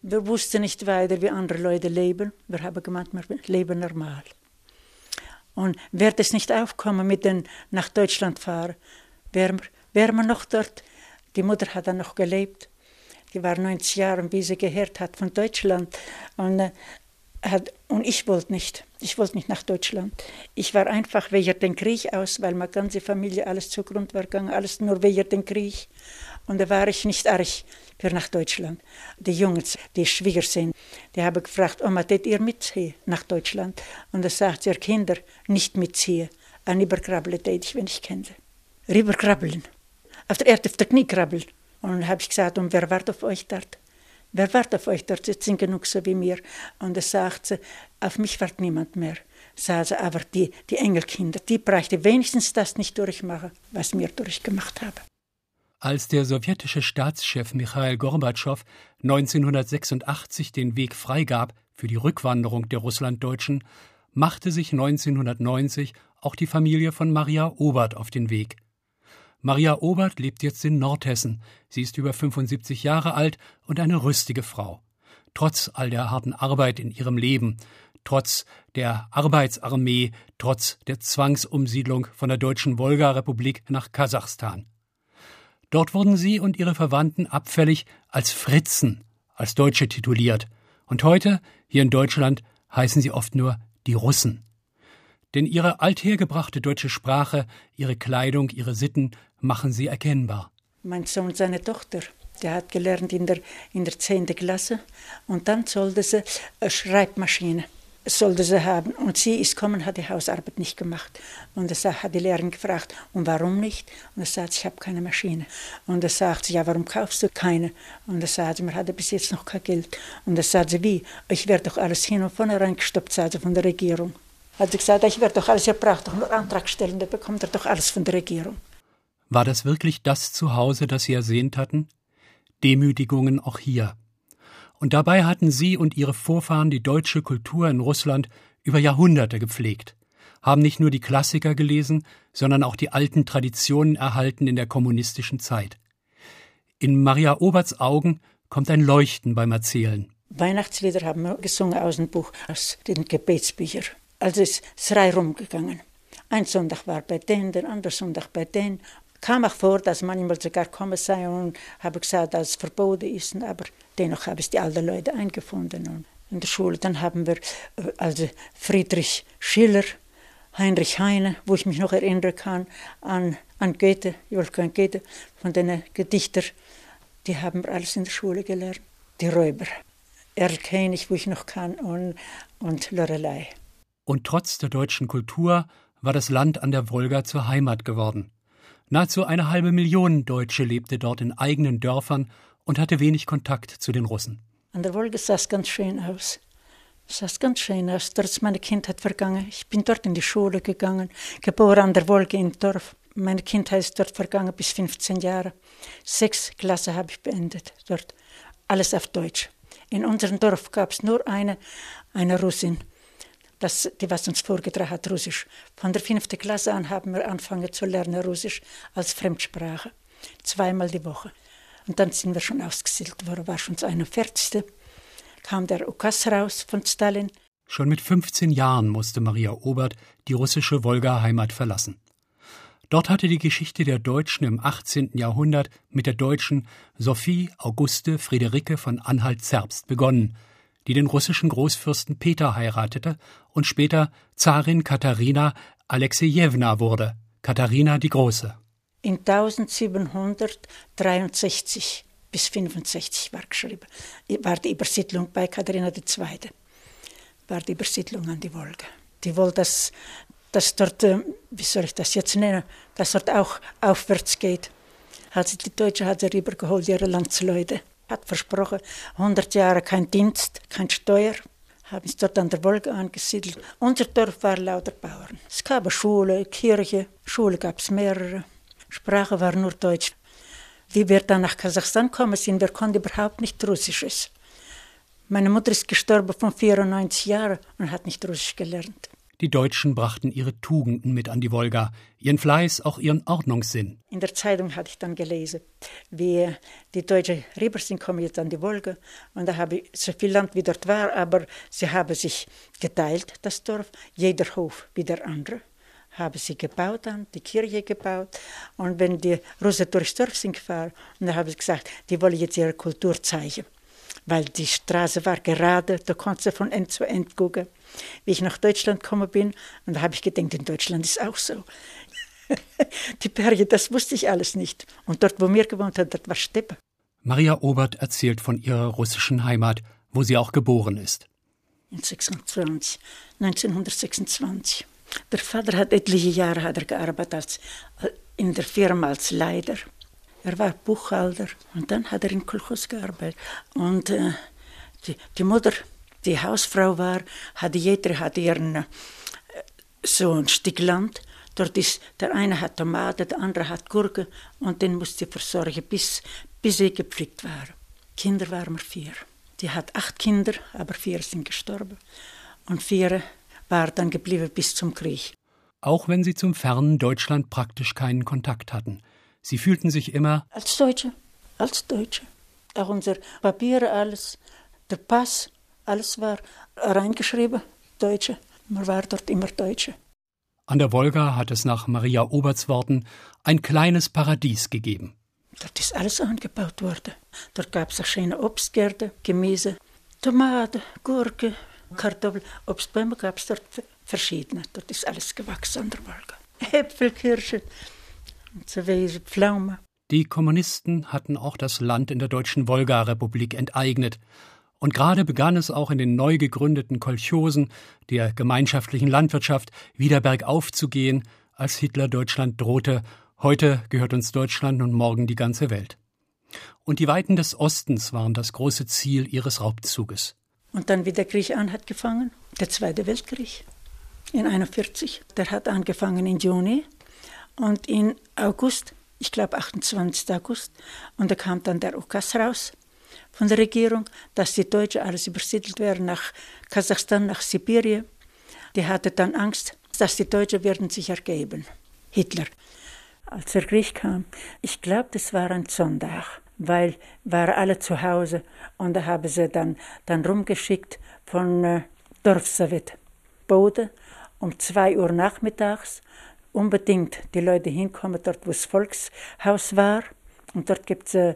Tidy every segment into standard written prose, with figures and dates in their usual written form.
Wir wussten nicht weiter, wie andere Leute leben. Wir haben gemeint, wir leben normal. Und wird es nicht aufkommen mit den nach Deutschland fahren, wären wir noch dort. Die Mutter hat dann noch gelebt. Die war 90 Jahre, wie sie gehört hat von Deutschland. Und ich wollte nicht. Ich wollte nicht nach Deutschland. Ich war einfach wegen dem Krieg aus, weil meine ganze Familie alles zugrunde war gegangen, alles nur wegen dem Krieg. Und da war ich nicht arg für nach Deutschland. Die Jungs, die Schwiegersöhne, die haben gefragt, Oma, tät ihr mitziehen nach Deutschland? Und da sagt sie, Kinder, nicht mitziehen. An überkrabbeln tät ich, wenn ich kenne. Rüberkrabbeln. Auf der Erde, auf der Knie krabbeln. Und dann habe ich gesagt, und wer wartet auf euch dort? Wer wartet auf euch dort? Sie sind genug so wie mir. Und da sagt sie, auf mich wartet niemand mehr. Sagt sie, aber die Enkelkinder, die bräuchten wenigstens das nicht durchmachen, was wir durchgemacht haben. Als der sowjetische Staatschef Michail Gorbatschow 1986 den Weg freigab für die Rückwanderung der Russlanddeutschen, machte sich 1990 auch die Familie von Maria Obert auf den Weg. Maria Obert lebt jetzt in Nordhessen. Sie ist über 75 Jahre alt und eine rüstige Frau. Trotz all der harten Arbeit in ihrem Leben, trotz der Arbeitsarmee, trotz der Zwangsumsiedlung von der Deutschen Wolga-Republik nach Kasachstan. Dort wurden sie und ihre Verwandten abfällig als Fritzen, als Deutsche tituliert. Und heute, hier in Deutschland, heißen sie oft nur die Russen. Denn ihre althergebrachte deutsche Sprache, ihre Kleidung, ihre Sitten machen sie erkennbar. Mein Sohn, seine Tochter, der hat gelernt in der 10. Klasse. Und dann sollte sie eine Schreibmaschine haben. Und sie ist gekommen, hat die Hausarbeit nicht gemacht. Und da hat die Lehrerin gefragt, und warum nicht? Und er sagt, ich habe keine Maschine. Und da sagt sie, ja, warum kaufst du keine? Und da sagt sie, man hatte bis jetzt noch kein Geld. Und da sagt sie, wie? Ich werde doch alles hin und vorne reingestoppt, sagt sie, von der Regierung. Hat sie gesagt, ich werde doch alles, ihr braucht doch nur Antrag stellen, da bekommt er doch alles von der Regierung. War das wirklich das Zuhause, das sie ersehnt hatten? Demütigungen auch hier. Und dabei hatten sie und ihre Vorfahren die deutsche Kultur in Russland über Jahrhunderte gepflegt, haben nicht nur die Klassiker gelesen, sondern auch die alten Traditionen erhalten in der kommunistischen Zeit. In Maria Oberts Augen kommt ein Leuchten beim Erzählen. Weihnachtslieder haben wir gesungen aus dem Buch, aus den Gebetsbüchern. Also es ist Reihe rumgegangen. Ein Sonntag war bei denen, der andere Sonntag bei denen. Kam auch vor, dass manchmal sogar kommen sei und habe gesagt, dass es verboten ist, aber dennoch habe ich die alten Leute eingefunden. Und in der Schule dann haben wir also Friedrich Schiller, Heinrich Heine, wo ich mich noch erinnern kann, an Goethe, Wolfgang Goethe, von den Gedichtern, die haben wir alles in der Schule gelernt. Die Räuber, Erlkönig, wo ich noch kann, und Lorelei. Und trotz der deutschen Kultur war das Land an der Wolga zur Heimat geworden. Nahezu 500.000 Deutsche lebte dort in eigenen Dörfern und hatte wenig Kontakt zu den Russen. An der Wolga sah es ganz schön aus. Dort ist meine Kindheit vergangen. Ich bin dort in die Schule gegangen, geboren an der Wolga im Dorf. Meine Kindheit ist dort vergangen bis 15 Jahre. 6 Klasse habe ich beendet dort. Alles auf Deutsch. In unserem Dorf gab es nur eine Russin. Die was uns vorgetragen hat, Russisch. Von der 5. Klasse an haben wir angefangen zu lernen Russisch als Fremdsprache. 2-mal die Woche. Und dann sind wir schon ausgesiedelt worden, war schon das 41. Kam der Ukas raus von Stalin. Schon mit 15 Jahren musste Maria Obert die russische Wolga-Heimat verlassen. Dort hatte die Geschichte der Deutschen im 18. Jahrhundert mit der Deutschen Sophie Auguste Friederike von Anhalt-Zerbst begonnen, die den russischen Großfürsten Peter heiratete und später Zarin Katharina Alexejewna wurde, Katharina die Große. In 1763 bis 65 war geschrieben, war die Übersiedlung bei Katharina II., war die Übersiedlung an die Wolga. Die wollte, dass dort, wie soll ich das jetzt nennen, dass dort auch aufwärts geht. Die Deutsche hat sie rübergeholt, ihre Landsleute. Hat versprochen, 100 Jahre kein Dienst, keine Steuer, haben sie dort an der Wolga angesiedelt. Unser Dorf war lauter Bauern. Es gab eine Schule, Kirche, Schule gab es mehrere. Sprache war nur Deutsch. Wie wir dann nach Kasachstan gekommen sind, wir konnten überhaupt nicht Russisches. Meine Mutter ist gestorben von 94 Jahren und hat nicht Russisch gelernt. Die Deutschen brachten ihre Tugenden mit an die Wolga, ihren Fleiß, auch ihren Ordnungssinn. In der Zeitung hatte ich dann gelesen, wie die Deutschen rüber sind, kommen jetzt an die Wolga. Und da habe ich so viel Land, wie dort war, aber sie haben sich geteilt, das Dorf, jeder Hof wie der andere. Haben sie gebaut dann, die Kirche gebaut. Und wenn die Russen durchs Dorf sind gefahren, und da haben sie gesagt, die wollen jetzt ihre Kultur zeigen. Weil die Straße war gerade, da konntest du von End zu End gucken. Wie ich nach Deutschland gekommen bin, und da habe ich gedacht, in Deutschland ist auch so. Die Berge, das wusste ich alles nicht. Und dort, wo wir gewohnt haben, dort war Steppe. Maria Obert erzählt von ihrer russischen Heimat, wo sie auch geboren ist. 1926. Der Vater hat etliche Jahre gearbeitet in der Firma als Leiter. Er war Buchhalter und dann hat er in Kolchos gearbeitet. Und die Mutter, die Hausfrau war, jeder hatte ihren so ein Stück Land. Dort ist, der eine hat Tomaten, der andere hat Gurken und den musste sie versorgen, bis sie gepflegt waren. Kinder waren wir 4. Die hat 8 Kinder, aber 4 sind gestorben. Und 4 waren dann geblieben bis zum Krieg. Auch wenn sie zum fernen Deutschland praktisch keinen Kontakt hatten. Sie fühlten sich immer als Deutsche. Auch unsere Papiere, alles, der Pass, alles war reingeschrieben, Deutsche. Man war dort immer Deutsche. An der Wolga hat es nach Maria Oberts Worten ein kleines Paradies gegeben. Dort ist alles angebaut worden. Dort gab es auch schöne Obstgärten, Gemüse, Tomaten, Gurken, Kartoffeln. Obstbäume gab es dort verschiedene. Dort ist alles gewachsen an der Wolga. Äpfel, Kirschen, Pflaume. Die Kommunisten hatten auch das Land in der Deutschen Wolga-Republik enteignet. Und gerade begann es auch in den neu gegründeten Kolchosen, der gemeinschaftlichen Landwirtschaft, wieder bergauf zu gehen, als Hitler Deutschland drohte. Heute gehört uns Deutschland und morgen die ganze Welt. Und die Weiten des Ostens waren das große Ziel ihres Raubzuges. Und dann, wie der Krieg angefangen, der Zweite Weltkrieg, in 1941. Der hat angefangen im Juni und in August, ich glaube 28. August, und da kam dann der Ukas raus von der Regierung, dass die Deutschen alles übersiedelt werden nach Kasachstan, nach Sibirien. Die hatte dann Angst, dass die Deutschen werden sich ergeben. Hitler. Als der Krieg kam, ich glaube, das war ein Sonntag, weil waren alle zu Hause und da haben sie dann rumgeschickt von Dorfsowjet Bode um 2 Uhr nachmittags. Unbedingt die Leute hinkommen, dort wo das Volkshaus war. Und dort gibt es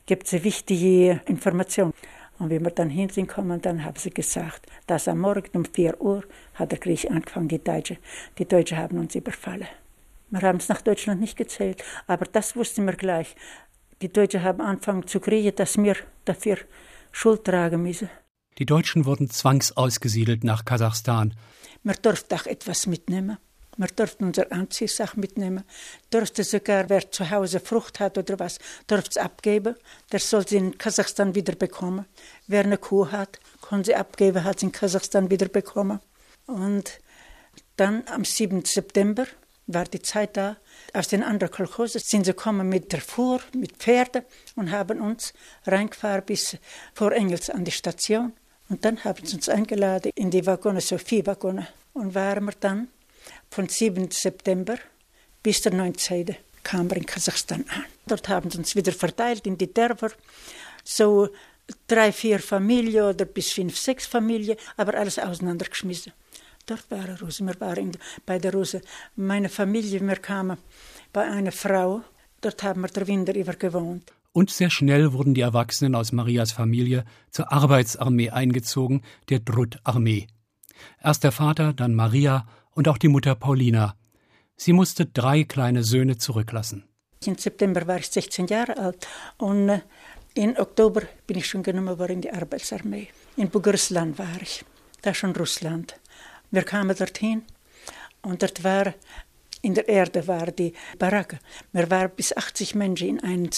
wichtige Informationen. Und wie wir dann hinkommen, dann haben sie gesagt, dass am Morgen um 4 Uhr hat der Krieg angefangen, die Deutschen haben uns überfallen. Wir haben es nach Deutschland nicht gezählt, aber das wussten wir gleich. Die Deutschen haben angefangen zu kriegen, dass wir dafür Schuld tragen müssen. Die Deutschen wurden zwangsausgesiedelt nach Kasachstan. Wir durften auch etwas mitnehmen. Wir durften unsere Anziehsachen mitnehmen. Durfte sogar, wer zu Hause Frucht hat oder was, durfte es abgeben. Der soll sie in Kasachstan wieder bekommen. Wer eine Kuh hat, kann sie abgeben, hat sie in Kasachstan wieder bekommen. Und dann am 7. September war die Zeit da. Aus den anderen Kolchosen sind sie gekommen mit der Fuhr, mit Pferden und haben uns reingefahren bis vor Engels an die Station. Und dann haben sie uns eingeladen in die Waggone, so 4 Waggone. Und waren wir dann von 7. September bis der 19. kamen wir in Kasachstan an. Dort haben sie uns wieder verteilt in die Dörfer. So 3, 4 Familien oder bis 5, 6 Familien, aber alles auseinandergeschmissen. Dort waren Russen. Wir waren bei der Russen. Meine Familie, wir kamen bei einer Frau. Dort haben wir den Winter über gewohnt. Und sehr schnell wurden die Erwachsenen aus Marias Familie zur Arbeitsarmee eingezogen, der Drut-Armee. Erst der Vater, dann Maria und auch die Mutter Paulina. Sie musste 3 kleine Söhne zurücklassen. Im September war ich 16 Jahre alt und im Oktober bin ich schon genommen worden in die Arbeitsarmee. In Bugerslan war ich, da schon Russland. Wir kamen dorthin und dort war, in der Erde war die Baracke. Wir waren bis 80 Menschen in einem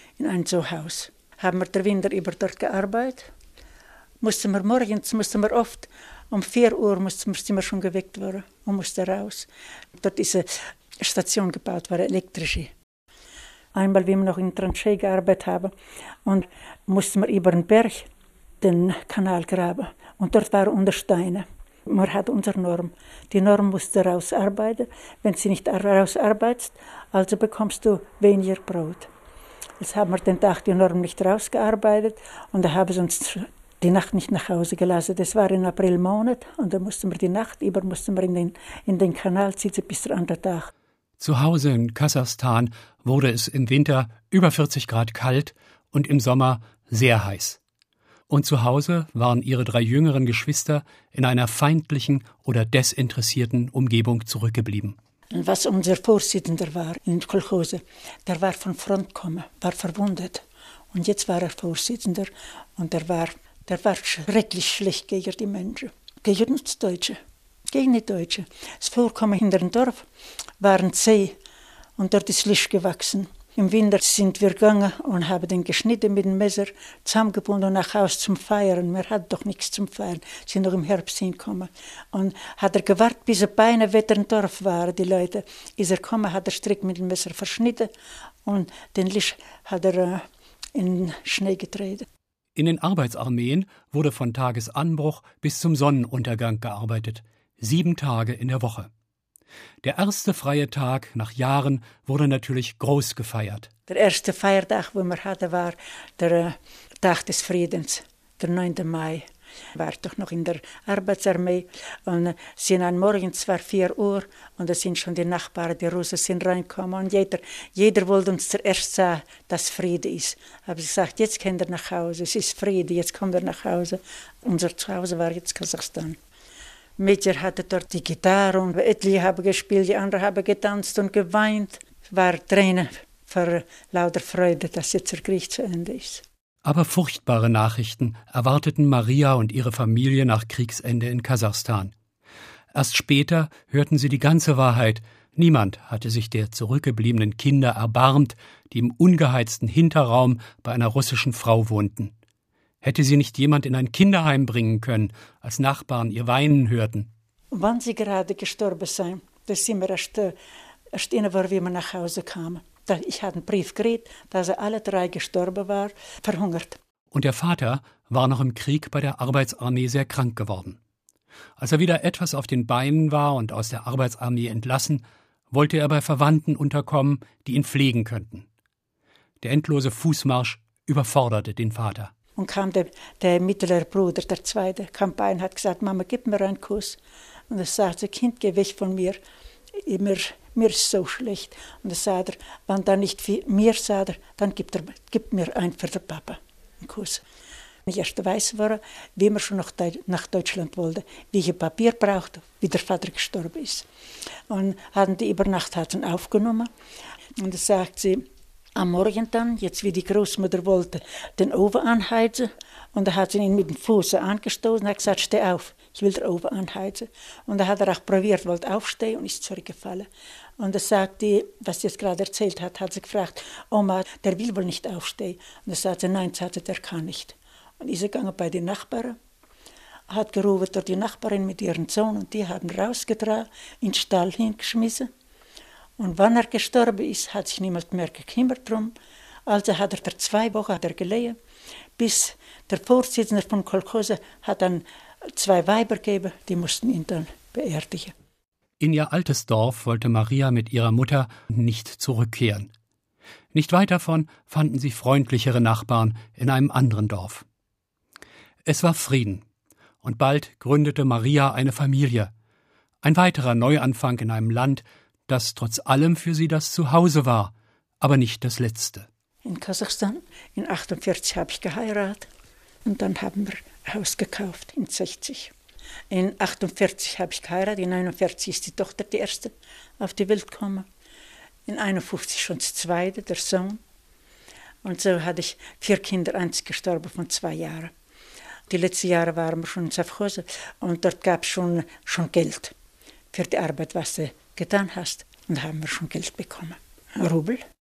Haus. Haben wir den Winter über dort gearbeitet. Morgens mussten wir oft um 4 Uhr sind wir schon geweckt worden und mussten raus. Dort ist eine Station gebaut, war elektrische. Einmal, wie wir noch in Tranchee gearbeitet haben, und mussten wir über den Berg den Kanal graben. Und dort waren unter Steine. Man hat unsere Norm. Die Norm musst du rausarbeiten. Wenn sie nicht rausarbeitest, also bekommst du weniger Brot. Jetzt haben wir den Tag die Norm nicht rausgearbeitet und da haben sie uns die Nacht nicht nach Hause gelassen. Das war im Aprilmonat und da mussten wir die Nacht über in den Kanal sitzen bis der andere Tag. Zu Hause in Kasachstan wurde es im Winter über 40 Grad kalt und im Sommer sehr heiß. Und zu Hause waren ihre 3 jüngeren Geschwister in einer feindlichen oder desinteressierten Umgebung zurückgeblieben. Was unser Vorsitzender war in Kolchose, der war von Front gekommen, war verwundet. Und jetzt war er Vorsitzender und der war schrecklich schlecht gegen die Menschen, gegen uns Deutsche, gegen die Deutschen. Das Vorkommen hinter dem Dorf waren zäh und dort ist Licht gewachsen. Im Winter sind wir gegangen und haben den geschnitten mit dem Messer, zusammengebunden und nach Hause zum Feiern. Wir hatten doch nichts zum Feiern, sind noch im Herbst hingekommen. Und hat er gewartet, bis er beinahe wieder im Dorf waren, die Leute. Ist er gekommen, hat er strikt mit dem Messer verschnitten und den Licht hat er in den Schnee getreten. In den Arbeitsarmeen wurde von Tagesanbruch bis zum Sonnenuntergang gearbeitet. 7 Tage in der Woche. Der erste freie Tag nach Jahren wurde natürlich groß gefeiert. Der erste Feiertag, den wir hatten, war der Tag des Friedens, der 9. Mai. Ich war doch noch in der Arbeitsarmee und sind am Morgen zwar 4 Uhr und da sind schon die Nachbarn, die Russen sind reingekommen und jeder wollte uns zuerst sagen, dass Friede ist. Habe ich gesagt, jetzt könnt ihr nach Hause, es ist Friede, jetzt kommt ihr nach Hause. Unser Zuhause war jetzt Kasachstan. Mädchen hatten dort die Gitarre und etliche haben gespielt, die anderen haben getanzt und geweint. Es war Tränen vor lauter Freude, dass jetzt der Krieg zu Ende ist. Aber furchtbare Nachrichten erwarteten Maria und ihre Familie nach Kriegsende in Kasachstan. Erst später hörten sie die ganze Wahrheit. Niemand hatte sich der zurückgebliebenen Kinder erbarmt, die im ungeheizten Hinterraum bei einer russischen Frau wohnten. Hätte sie nicht jemand in ein Kinderheim bringen können, als Nachbarn ihr Weinen hörten? Wann sie gerade gestorben sind, das sind wir erst inne, wie wir nach Hause kamen. Ich hatte einen Brief gekriegt, dass sie alle 3 gestorben waren, verhungert. Und der Vater war noch im Krieg bei der Arbeitsarmee sehr krank geworden. Als er wieder etwas auf den Beinen war und aus der Arbeitsarmee entlassen, wollte er bei Verwandten unterkommen, die ihn pflegen könnten. Der endlose Fußmarsch überforderte den Vater. Und kam der mittlere Bruder, der Zweite, kam bei und hat gesagt, Mama, gib mir einen Kuss. Und er sagte, Kind, geh weg von mir. Mir ist so schlecht. Und er sagte, wenn er nicht mir sagt, dann gib mir einen für den Papa, einen Kuss. Ich erst weiß war, wie man schon noch nach Deutschland wollte, wie ich Papier brauchte, wie der Vater gestorben ist. Und hatten die über Nacht aufgenommen. Und da sagt sie, am Morgen dann, jetzt wie die Großmutter wollte, den Ofen anheizen. Und da hat sie ihn mit dem Fuß angestoßen und hat gesagt, steh auf, ich will den Ofen anheizen. Und da hat er auch probiert, wollte aufstehen und ist zurückgefallen. Und da sagt die, was sie jetzt gerade erzählt hat sie gefragt, Oma, der will wohl nicht aufstehen. Und da sagt sie, nein, der kann nicht. Und ist gegangen bei den Nachbarn, hat gerufen durch die Nachbarin mit ihrem Sohn und die haben rausgetragen, in den Stall hingeschmissen. Und wann er gestorben ist, hat sich niemand mehr gekümmert drum. Also hat er 2 Wochen gelegen, bis der Vorsitzende von Kolchose hat dann 2 Weiber gegeben, die mussten ihn dann beerdigen. In ihr altes Dorf wollte Maria mit ihrer Mutter nicht zurückkehren. Nicht weit davon fanden sie freundlichere Nachbarn in einem anderen Dorf. Es war Frieden, und bald gründete Maria eine Familie. Ein weiterer Neuanfang in einem Land, das trotz allem für sie das Zuhause war, aber nicht das letzte. In Kasachstan, in 1948 habe ich geheiratet und dann haben wir ein Haus gekauft, in 60. In 1948 habe ich geheiratet, in 1949 ist die Tochter die erste auf die Welt gekommen. In 1951 schon das zweite, der Sohn. Und so hatte ich 4 Kinder, eins gestorben von 2 Jahren. Die letzten Jahre waren wir schon in Safhose und dort gab es schon Geld für die Arbeit, was du getan hast. Und da haben wir schon Geld bekommen. Rubel.